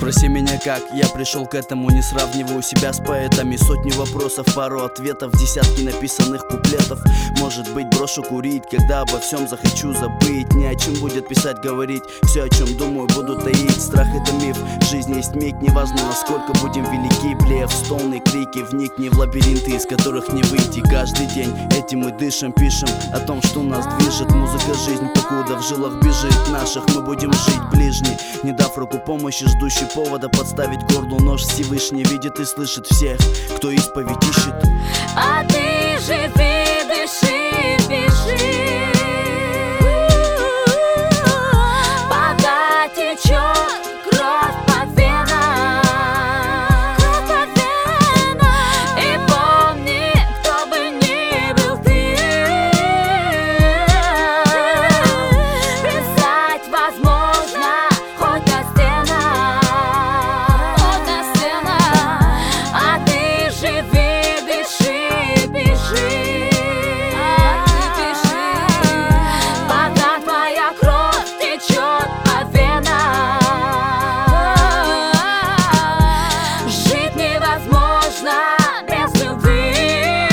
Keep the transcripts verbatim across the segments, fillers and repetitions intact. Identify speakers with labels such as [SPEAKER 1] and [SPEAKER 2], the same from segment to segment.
[SPEAKER 1] Спроси меня как, я пришел к этому, не сравниваю себя с поэтами. Сотни вопросов, пару ответов, десятки написанных куплетов. Может быть, брошу курить, когда обо всем захочу забыть. Ни о чем будет писать, говорить, все, о чем думаю, буду таить. Страх — это миф, жизнь есть миг, неважно, насколько будем велики. Блеев, стоны, крики, вникни в лабиринты, из которых не выйти. Каждый день этим мы дышим, пишем о том, что нас движет. Музыка, жизнь, покуда в жилах бежит наших, мы будем жить ближний, не дав руку помощи, ждущий повода подставить горлу нож. Всевышний видит и слышит всех, кто исповедь ищет.
[SPEAKER 2] А ты живи, дыши, бежи, пока течет кровь по венам. Кровь по венам. И помни, кто бы ни был ты, писать возможно хоть на стенах, хоть на стенах. А ты живи, дыши, бежи, а ты бежи, пока твоя кровь течет по венам. Жить невозможно без любви,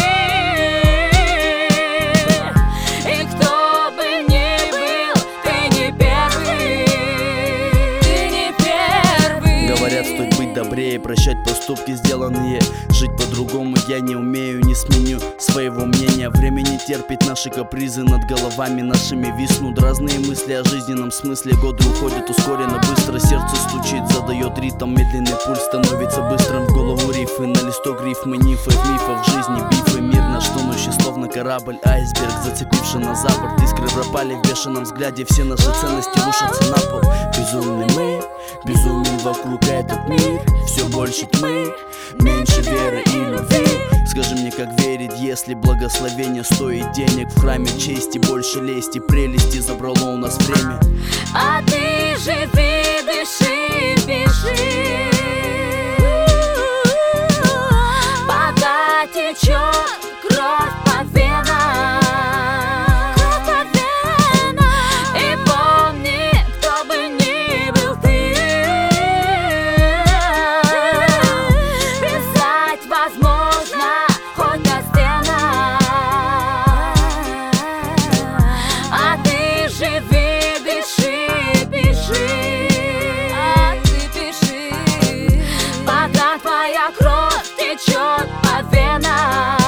[SPEAKER 2] и кто бы ни был, ты не первый, ты не первый.
[SPEAKER 1] Говорят, стоит быть добрее, прощать поступки сделанные. Жить по-другому я не умею, не сменю своего мнения. Время не терпит наши капризы, над головами нашими виснут разные мысли о жизненном смысле. Годы уходят ускоренно, быстро сердце стучит, задает ритм, медленный пульс становится быстрым. В голову рифы, на листок рифмы, нифы, мифов жизни, бифы. Мир наш тонущий, словно корабль, айсберг, зацепивший на за борт. Искры пропали в бешеном взгляде, все наши ценности рушатся на пол. Безумны мы, безумен вокруг этот мир. Все больше тьмы, меньше веры и любви. Скажи мне, как верить, если благословение стоит денег? В храме чести больше лести, прелести забрало у нас время.
[SPEAKER 2] А ты живи, дыши, бежи, пока течет кровь по венам. Кровь по венам. И помни, кто бы ни был ты, писать возможно хоть на стенах. А ты живи, дыши, бежи, а ты бежи, пока твоя кровь течет по венам.